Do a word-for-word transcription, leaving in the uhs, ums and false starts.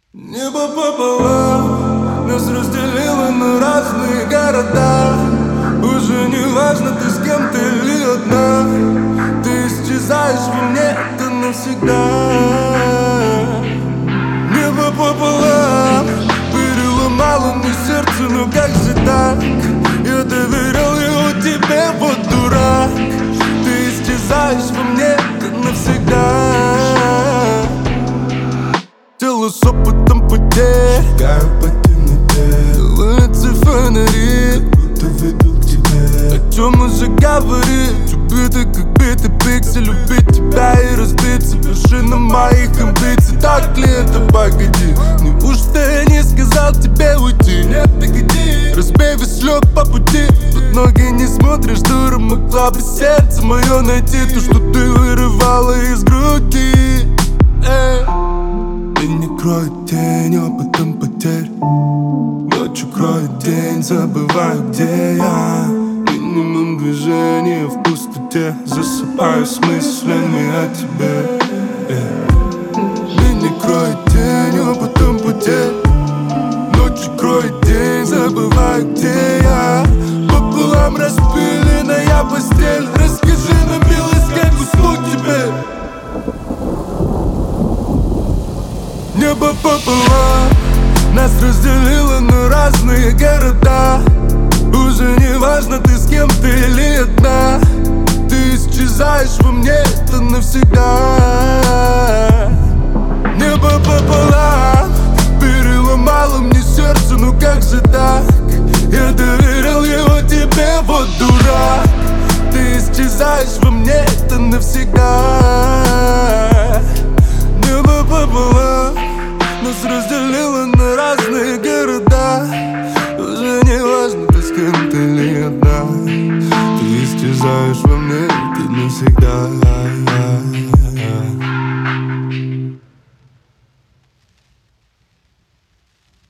Небо пополам нас разделило на разные города. Уже не важно, ты с кем-то или одна. Ты исчезаешь во мне, это навсегда. Небо пополам переломало мне сердце, ну как же так? Я доверял его тебе, вот дурак. Ты исчезаешь во мне, это навсегда. Тело с опытом потерь, шагаю по темноте, улицы фонари, будто выпил к тебе. о чем уже говорить? Убитый как битый пиксель, убить тебя и разбиться. Вершина моих амбиций, так ли это, погоди? Неужто я не сказал тебе уйти? Нет, погоди, разбей весь лед по пути. Под ноги не смотришь, дура, могла бы сердце мое найти. То, что ты вырывала из груди. Эй. Меня кроет тень опытом потерь, ночью кроет день, забываю, где я. Минимум движения в пустоте, засыпаю с мыслями о тебе. Меня кроет тень опытом потерь, ночью кроет день, забываю, где я. Пополам распыленная постель, расскажи нам, милый, сколько слуг тебе. Небо пополам нас разделило на разные города. Уже не важно, ты с кем-то или одна. Ты исчезаешь во мне, это навсегда. Небо пополам переломало мне сердце, ну как же так? Я доверял его тебе, вот дурак. Ты исчезаешь во мне, это навсегда. Небо пополам нас разделило на разные города. Уже не важно, ты с кем-то или одна. Ты исчезаешь во мне, ты навсегда.